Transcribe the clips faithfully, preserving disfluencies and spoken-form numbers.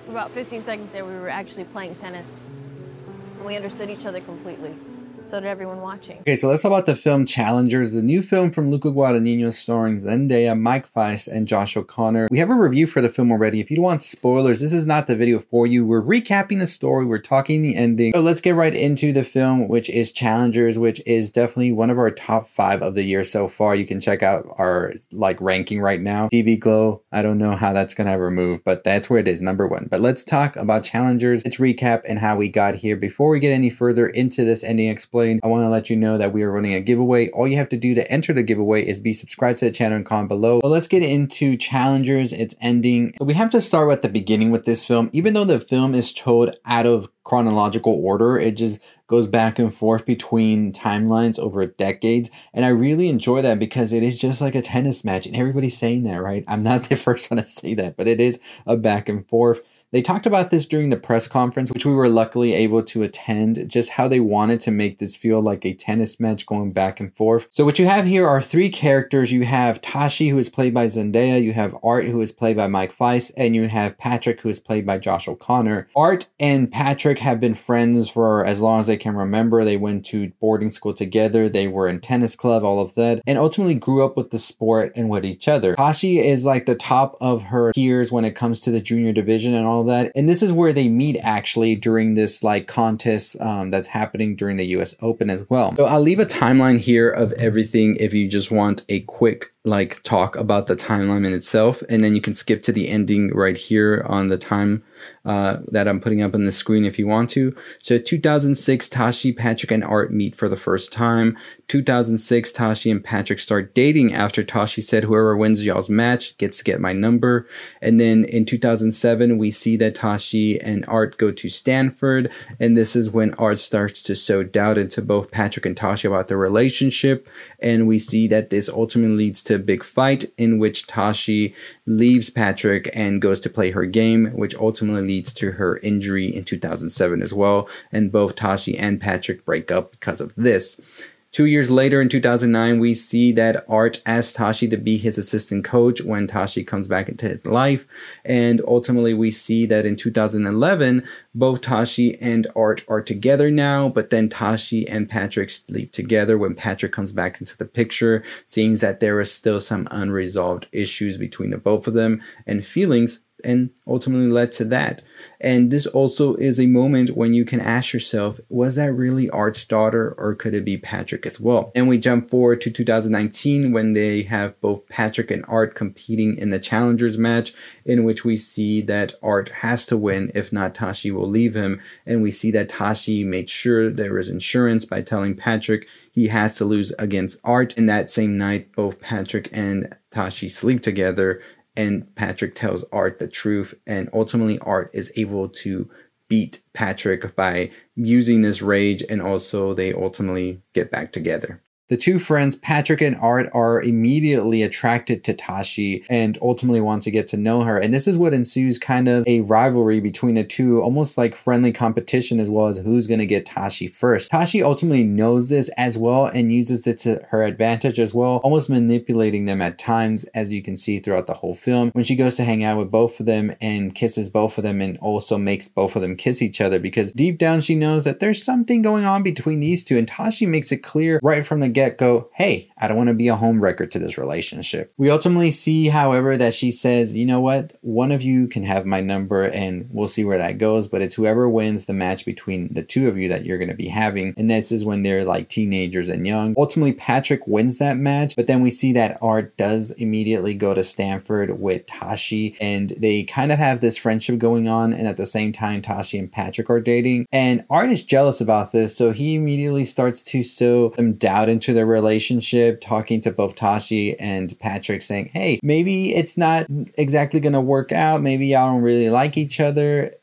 For about fifteen seconds there, we were actually playing tennis. And we understood each other completely. So did everyone watching. Okay, so let's talk about the film Challengers, the new film from Luca Guadagnino starring Zendaya, Mike Feist, and Josh O'Connor. We have a review for the film already. If you don't want spoilers, this is not the video for you. We're recapping the story, we're talking the ending. So let's get right into the film, which is Challengers, which is definitely one of our top five of the year so far. You can check out our like ranking right now. T V Glow, I don't know how that's gonna ever move, but that's where it is, number one. But let's talk about Challengers, its recap, and how we got here. Before we get any further into this ending explained, I want to let you know that we are running a giveaway. All you have to do to enter the giveaway is be subscribed to the channel and comment below. But let's get into Challengers, its ending. So we have to start at the beginning with this film. Even though the film is told out of chronological order, it just goes back and forth between timelines over decades. And I really enjoy that because it is just like a tennis match. And everybody's saying that, right? I'm not the first one to say that, but it is a back and forth. They talked about this during the press conference, which we were luckily able to attend, just how they wanted to make this feel like a tennis match going back and forth. So what you have here are three characters. You have Tashi, who is played by Zendaya. You have Art, who is played by Mike Feist. And you have Patrick, who is played by Josh O'Connor. Art and Patrick have been friends for as long as they can remember. They went to boarding school together. They were in tennis club, all of that, and ultimately grew up with the sport and with each other. Tashi is like the top of her peers when it comes to the junior division and all that, and this is where they meet actually during this like contest um, that's happening during the U S Open as well. So I'll leave a timeline here of everything if you just want a quick like talk about the timeline in itself, and then you can skip to the ending right here on the time uh, that I'm putting up on the screen if you want to. So two thousand six, Tashi, Patrick, and Art meet for the first time. two thousand six, Tashi and Patrick start dating after Tashi said whoever wins y'all's match gets to get my number. And then in two thousand seven, we see that Tashi and Art go to Stanford, and this is when Art starts to sow doubt into both Patrick and Tashi about their relationship, and we see that this ultimately leads to a big fight in which Tashi leaves Patrick and goes to play her game, which ultimately leads to her injury in two thousand seven as well, and both Tashi and Patrick break up because of this. Two years later, in two thousand nine, we see that Art asks Tashi to be his assistant coach when Tashi comes back into his life. And ultimately, we see that in two thousand eleven, both Tashi and Art are together now, but then Tashi and Patrick sleep together when Patrick comes back into the picture. Seems that there is still some unresolved issues between the both of them and feelings, and ultimately led to that. And this also is a moment when you can ask yourself, was that really Art's daughter, or could it be Patrick as well? And we jump forward to two thousand nineteen when they have both Patrick and Art competing in the Challengers match, in which we see that Art has to win, if not Tashi will leave him. And we see that Tashi made sure there was insurance by telling Patrick he has to lose against Art. And that same night, both Patrick and Tashi sleep together, and Patrick tells Art the truth, and ultimately Art is able to beat Patrick by using this rage, and also they ultimately get back together. The two friends, Patrick and Art, are immediately attracted to Tashi and ultimately want to get to know her. And this is what ensues kind of a rivalry between the two, almost like friendly competition, as well as who's going to get Tashi first. Tashi ultimately knows this as well and uses it to her advantage as well, almost manipulating them at times, as you can see throughout the whole film, when she goes to hang out with both of them and kisses both of them and also makes both of them kiss each other, because deep down she knows that there's something going on between these two. And Tashi makes it clear right from the get go, hey, I don't want to be a home wrecker to this relationship. We ultimately see, however, that she says, you know what, one of you can have my number and we'll see where that goes, but it's whoever wins the match between the two of you that you're going to be having. And this is when they're like teenagers and young. Ultimately, Patrick wins that match, but then we see that Art does immediately go to Stanford with Tashi, and they kind of have this friendship going on, and at the same time Tashi and Patrick are dating, and Art is jealous about this, so he immediately starts to sow some doubt into their relationship, talking to both Tashi and Patrick, saying, hey, maybe it's not exactly gonna work out, maybe y'all don't really like each other.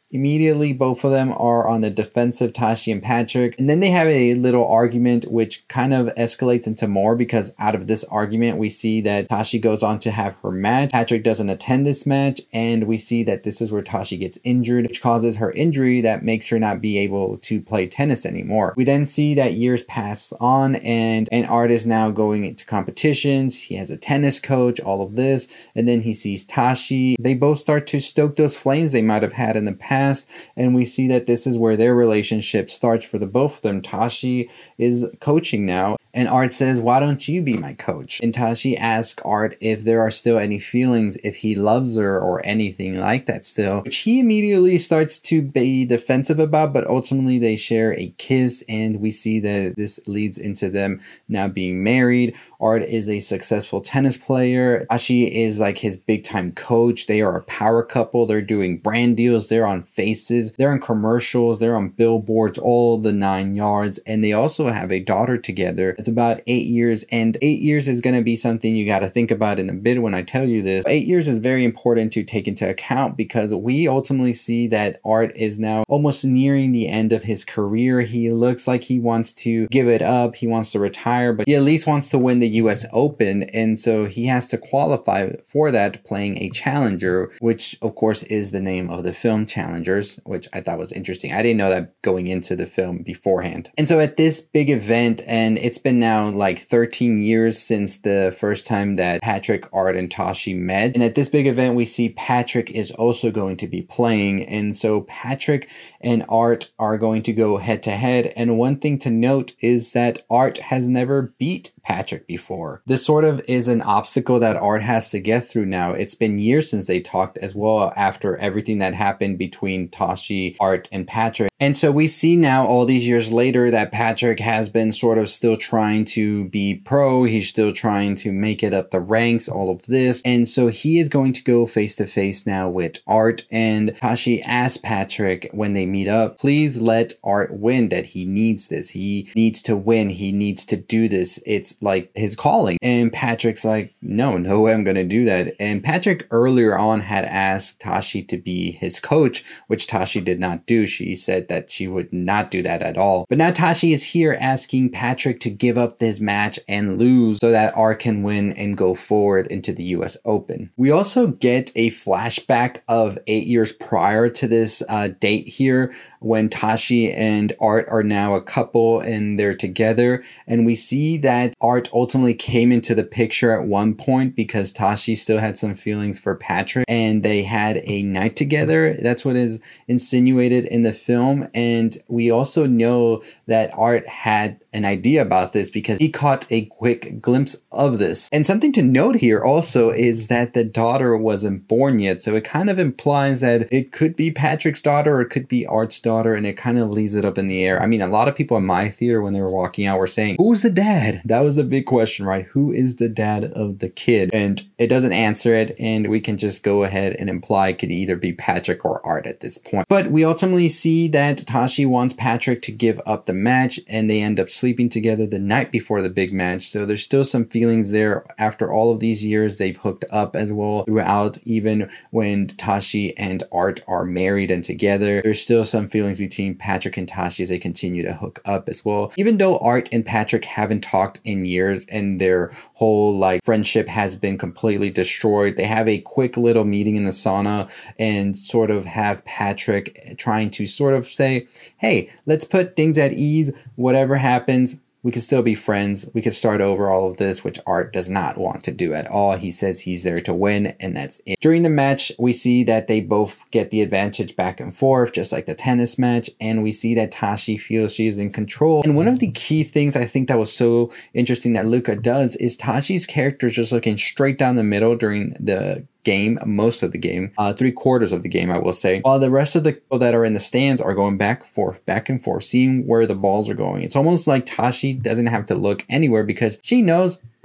Immediately, both of them are on the defensive, Tashi and Patrick. And then they have a little argument, which kind of escalates into more because out of this argument, we see that Tashi goes on to have her match. Patrick doesn't attend this match. And we see that this is where Tashi gets injured, which causes her injury that makes her not be able to play tennis anymore. We then see that years pass on and an Art is now going into competitions. He has a tennis coach, all of this. And then he sees Tashi. They both start to stoke those flames they might have had in the past. And we see that this is where their relationship starts for the both of them. Tashi is coaching now. And Art says, why don't you be my coach? And Tashi asks Art if there are still any feelings, if he loves her or anything like that still, which he immediately starts to be defensive about, but ultimately they share a kiss and we see that this leads into them now being married. Art is a successful tennis player. Tashi is like his big time coach. They are a power couple. They're doing brand deals. They're on Faces. They're in commercials. They're on billboards, all the nine yards. And they also have a daughter together. It's about eight years, and eight years is going to be something you got to think about in a bit when I tell you this. Eight years is very important to take into account because we ultimately see that Art is now almost nearing the end of his career. He looks like he wants to give it up. He wants to retire, but he at least wants to win the U S Open, and so he has to qualify for that playing a challenger, which of course is the name of the film, Challengers, which I thought was interesting. I didn't know that going into the film beforehand. And so at this big event, and it's been now like thirteen years since the first time that Patrick, Art, and Tashi met. And at this big event, we see Patrick is also going to be playing. And so Patrick and Art are going to go head to head. And one thing to note is that Art has never beat Patrick before. This sort of is an obstacle that Art has to get through now. It's been years since they talked as well after everything that happened between Tashi, Art, and Patrick. And so we see now all these years later that Patrick has been sort of still trying to be pro. He's still trying to make it up the ranks, all of this. And so he is going to go face to face now with Art. And Tashi asks Patrick when they meet up, please let Art win, that he needs this. He needs to win. He needs to do this. It's like his calling. And Patrick's like, no, no way I'm going to do that. And Patrick earlier on had asked Tashi to be his coach, which Tashi did not do. She said that she would not do that at all. But now Tashi is here asking Patrick to give up this match and lose so that Art can win and go forward into the U S Open. We also get a flashback of eight years prior to this uh, date here when Tashi and Art are now a couple and they're together. And we see that Art ultimately came into the picture at one point because Tashi still had some feelings for Patrick and they had a night together. That's what is insinuated in the film. And we also know that Art had an idea about this because he caught a quick glimpse of this. And something to note here also is that the daughter wasn't born yet. So it kind of implies that it could be Patrick's daughter or it could be Art's daughter, and it kind of leaves it up in the air. I mean, a lot of people in my theater when they were walking out were saying, who's the dad? That was the big question, right? Who is the dad of the kid? And it doesn't answer it, and we can just go ahead and imply it could either be Patrick or Art at this point. But we ultimately see that Tashi wants Patrick to give up the match, and they end up sleeping together the night before the big match. So there's still some feelings there. After all of these years, they've hooked up as well throughout, even when Tashi and Art are married and together. There's still some feelings between Patrick and Tashi as they continue to hook up as well. Even though Art and Patrick haven't talked in years and their whole like friendship has been completely destroyed, they have a quick little meeting in the sauna and sort of have Patrick trying to sort of say, hey, let's put things at ease. Whatever happens, we could still be friends. We could start over, all of this, which Art does not want to do at all. He says he's there to win, and that's it. During the match, we see that they both get the advantage back and forth, just like the tennis match, and we see that Tashi feels she is in control. And one of the key things I think that was so interesting that Luca does is Tashi's character is just looking straight down the middle during the game, most of the game, uh, three quarters of the game, I will say, while the rest of the people that are in the stands are going back and forth, back and forth, seeing where the balls are going. It's almost like Tashi doesn't have to look anywhere because she knows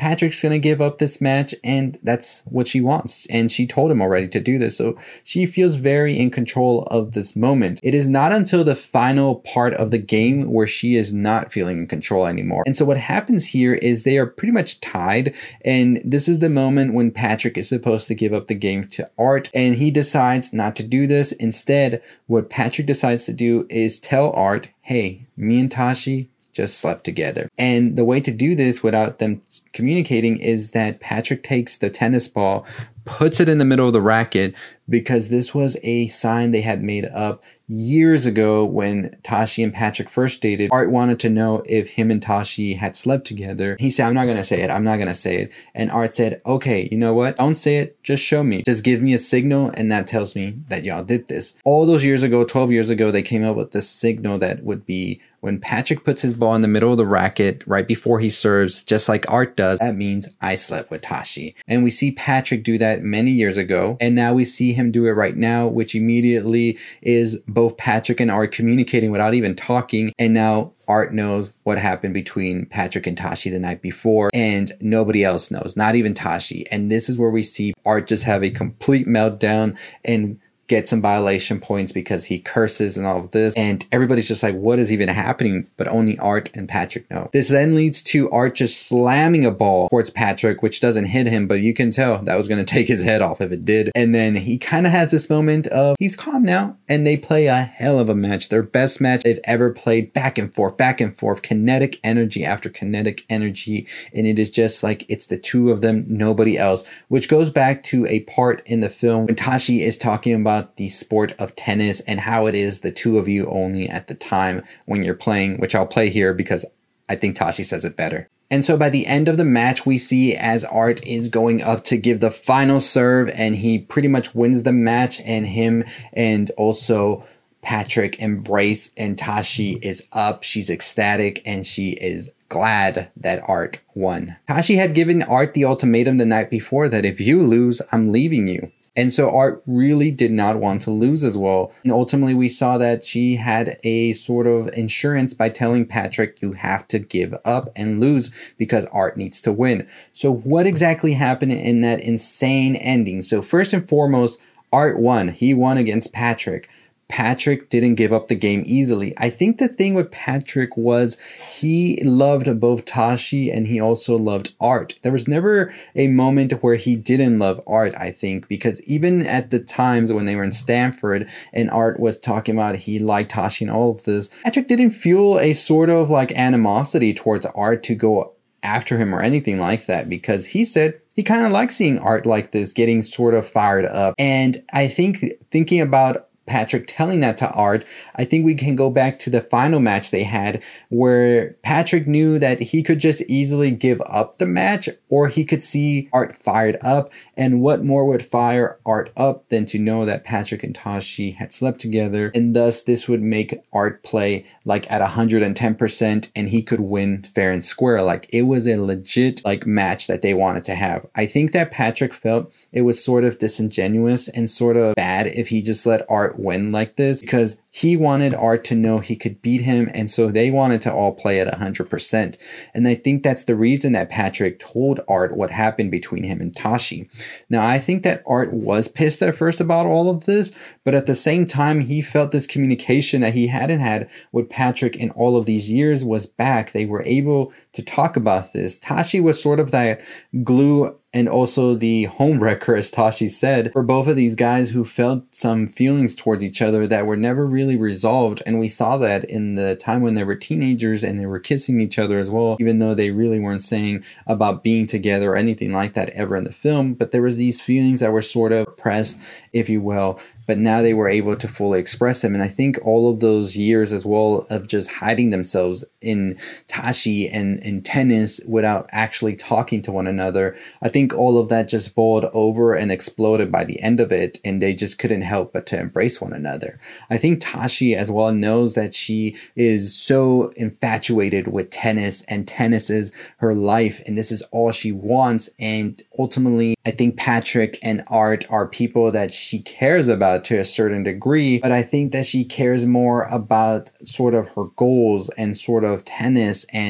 Patrick's going to give up this match, and that's what she wants. And she told him already to do this. So she feels very in control of this moment. It is not until the final part of the game where she is not feeling in control anymore. And so what happens here is they are pretty much tied. And this is the moment when Patrick is supposed to give up the game to Art, and he decides not to do this. Instead, what Patrick decides to do is tell Art, hey, me and Tashi just slept together. And the way to do this without them communicating is that Patrick takes the tennis ball, puts it in the middle of the racket, because this was a sign they had made up years ago when Tashi and Patrick first dated. Art wanted to know if him and Tashi had slept together. He said, I'm not going to say it. I'm not going to say it. And Art said, okay, you know what? Don't say it. Just show me. Just give me a signal. And that tells me that y'all did this. All those years ago, twelve years ago, they came up with this signal that would be when Patrick puts his ball in the middle of the racket right before he serves, just like Art does, that means I slept with Tashi. And we see Patrick do that many years ago. And now we see him do it right now, which immediately is both Patrick and Art communicating without even talking. And now Art knows what happened between Patrick and Tashi the night before, and nobody else knows, not even Tashi. And this is where we see Art just have a complete meltdown and get some violation points because he curses and all of this. And everybody's just like, what is even happening? But only Art and Patrick know. This then leads to Art just slamming a ball towards Patrick, which doesn't hit him, but you can tell that was going to take his head off if it did. And then he kind of has this moment of he's calm now, and they play a hell of a match. Their best match they've ever played, back and forth, back and forth, kinetic energy after kinetic energy. And it is just like it's the two of them, nobody else, which goes back to a part in the film when Tashi is talking about the sport of tennis and how it is the two of you only at the time when you're playing, which I'll play here because I think Tashi says it better. And so by the end of the match, we see as Art is going up to give the final serve, and he pretty much wins the match, and him and also Patrick embrace, and Tashi is up. She's ecstatic and she is glad that Art won. Tashi had given Art the ultimatum the night before that if you lose, I'm leaving you. And so Art really did not want to lose as well. And ultimately we saw that she had a sort of insurance by telling Patrick, you have to give up and lose because Art needs to win. So what exactly happened in that insane ending? So first and foremost, Art won. He won against Patrick. Patrick didn't give up the game easily. I think the thing with Patrick was he loved both Tashi and he also loved Art. There was never a moment where he didn't love Art, I think, because even at the times when they were in Stanford and Art was talking about he liked Tashi and all of this, Patrick didn't feel a sort of like animosity towards Art to go after him or anything like that, because he said he kind of likes seeing Art like this, getting sort of fired up. And I think thinking about Patrick telling that to Art, I think we can go back to the final match they had where Patrick knew that he could just easily give up the match, or he could see Art fired up. And what more would fire Art up than to know that Patrick and Tashi had slept together, and thus this would make Art play like at one hundred ten percent and he could win fair and square. Like it was a legit like match that they wanted to have. I think that Patrick felt it was sort of disingenuous and sort of bad if he just let Art win like this, because he wanted Art to know he could beat him, and so they wanted to all play at one hundred percent. And I think that's the reason that Patrick told Art what happened between him and Tashi. Now, I think that Art was pissed at first about all of this, but at the same time, he felt this communication that he hadn't had with Patrick in all of these years was back. They were able to talk about this. Tashi was sort of that glue and also the homewrecker, as Tashi said, for both of these guys who felt some feelings towards each other that were never really resolved. And we saw that in the time when they were teenagers and they were kissing each other as well, even though they really weren't saying about being together or anything like that ever in the film. But there was these feelings that were sort of pressed, if you will. But now they were able to fully express them. And I think all of those years as well of just hiding themselves in Tashi and in tennis without actually talking to one another, I think all of that just boiled over and exploded by the end of it. And they just couldn't help but to embrace one another. I think Tashi as well knows that she is so infatuated with tennis, and tennis is her life. And this is all she wants. And ultimately, I think Patrick and Art are people that she cares about to a certain degree, but I think that she cares more about sort of her goals and sort of tennis and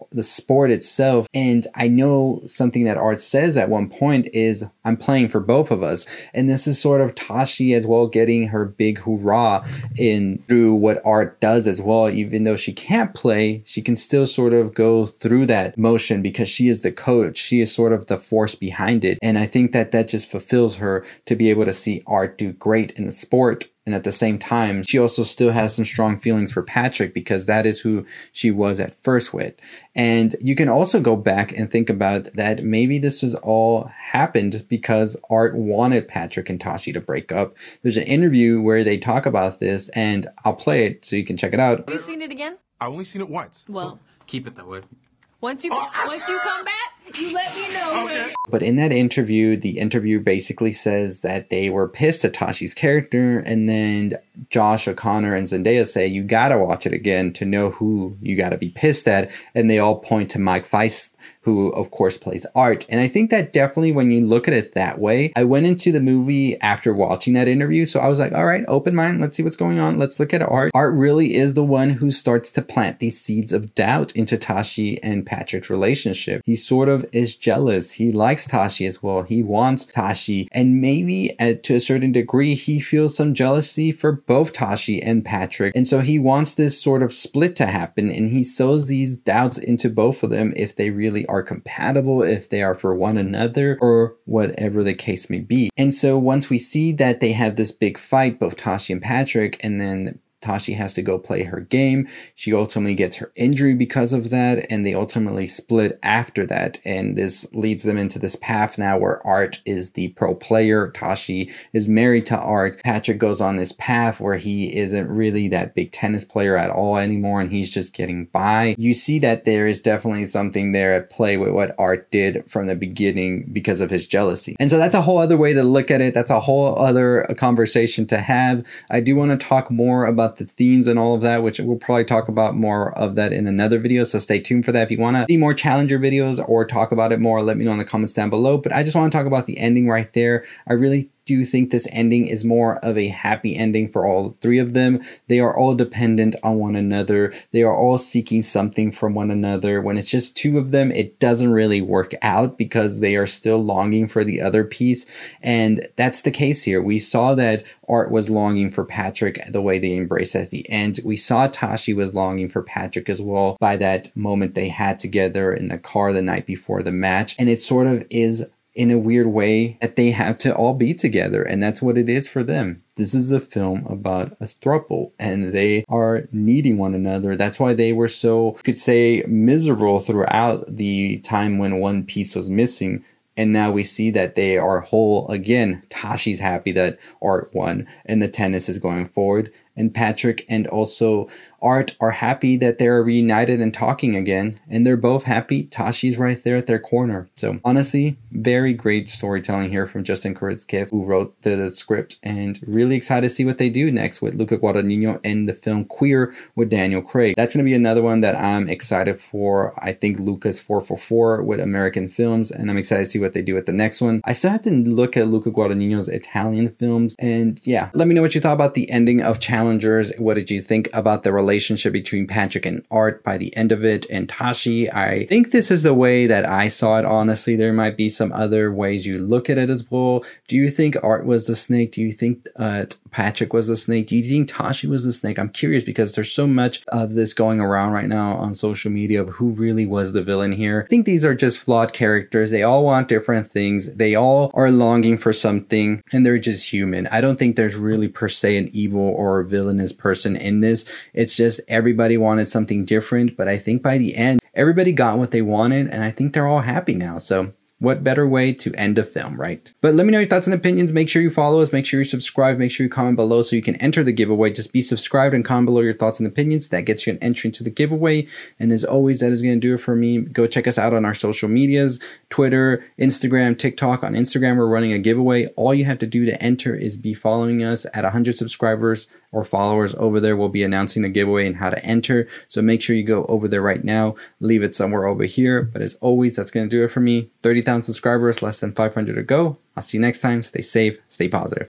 the sport itself. And I know something that Art says at one point is, I'm playing for both of us. And this is sort of Tashi as well getting her big hoorah in through what Art does as well. Even though she can't play, she can still sort of go through that motion because she is the coach. She is sort of the force behind it. And I think that that just fulfills her to be able to see Art do great in the sport. And at the same time, she also still has some strong feelings for Patrick because that is who she was at first with. And you can also go back and think about that maybe this was all happened because Art wanted Patrick and Tashi to break up. There's an interview where they talk about this, and I'll play it so you can check it out. Have you seen it again? I only seen it once. Well, so keep it that way. Once you once you come back, you let me know. Okay. But in that interview, the interview basically says that they were pissed at Tashi's character, and then Josh O'Connor and Zendaya say you gotta watch it again to know who you gotta be pissed at, and they all point to Mike Feist, who of course plays Art. And I think that definitely when you look at it that way, I went into the movie after watching that interview, so I was like, all right, open mind, let's see what's going on, let's look at Art. Art really is the one who starts to plant these seeds of doubt into Tashi and Patrick's relationship. He sort of is jealous. He likes Tashi as well. He wants Tashi, and maybe at, to a certain degree, he feels some jealousy for both Tashi and Patrick. And so he wants this sort of split to happen, and he sows these doubts into both of them if they really are compatible, if they are for one another, or whatever the case may be. And so once we see that they have this big fight, both Tashi and Patrick, and then Tashi has to go play her game. She ultimately gets her injury because of that, and they ultimately split after that. And this leads them into this path now where Art is the pro player. Tashi is married to Art. Patrick goes on this path where he isn't really that big tennis player at all anymore, and he's just getting by. You see that there is definitely something there at play with what Art did from the beginning because of his jealousy. And so that's a whole other way to look at it. That's a whole other conversation to have. I do want to talk more about the themes and all of that, which we'll probably talk about more of that in another video, so stay tuned for that. If you want to see more Challenger videos or talk about it more, let me know in the comments down below. But I just want to talk about the ending right there. I really do think this ending is more of a happy ending for all three of them. They are all dependent on one another. They are all seeking something from one another. When it's just two of them, it doesn't really work out because they are still longing for the other piece. And that's the case here. We saw that Art was longing for Patrick the way they embraced at the end. We saw Tashi was longing for Patrick as well by that moment they had together in the car the night before the match. And it sort of is in a weird way that they have to all be together, and that's what it is for them. This is a film about a throuple, and they are needing one another. That's why they were so, you could say, miserable throughout the time when one piece was missing. And now we see that they are whole again. Tashi's happy that Art won and the tennis is going forward. And Patrick and also Art are happy that they're reunited and talking again. And they're both happy. Tashi's right there at their corner. So honestly, very great storytelling here from Justin Kuritzky, who wrote the, the script. And really excited to see what they do next with Luca Guadagnino and the film Queer with Daniel Craig. That's going to be another one that I'm excited for. I think Luca's four for four with American films. And I'm excited to see what they do with the next one. I still have to look at Luca Guadagnino's Italian films. And yeah, let me know what you thought about the ending of Challengers. What did you think about the relationship between Patrick and Art by the end of it, and Tashi? I think this is the way that I saw it, honestly. There might be some other ways you look at it as well. Do you think Art was the snake? Do you think uh, Patrick was the snake? Do you think Tashi was the snake? I'm curious because there's so much of this going around right now on social media of who really was the villain here. I think these are just flawed characters. They all want different things. They all are longing for something, and they're just human. I don't think there's really per se an evil or a villainous person in this. It's just everybody wanted something different, but I think by the end, everybody got what they wanted, and I think they're all happy now. So what better way to end a film, right? But let me know your thoughts and opinions. Make sure you follow us. Make sure you subscribe. Make sure you comment below so you can enter the giveaway. Just be subscribed and comment below your thoughts and opinions. That gets you an entry into the giveaway. And as always, that is going to do it for me. Go check us out on our social medias, Twitter, Instagram, TikTok. On Instagram, we're running a giveaway. All you have to do to enter is be following us at one hundred subscribers or followers over there. We'll be announcing the giveaway and how to enter. So make sure you go over there right now. Leave it somewhere over here. But as always, that's going to do it for me. thirty thousand subscribers, less than five hundred to go. I'll see you next time. Stay safe, stay positive.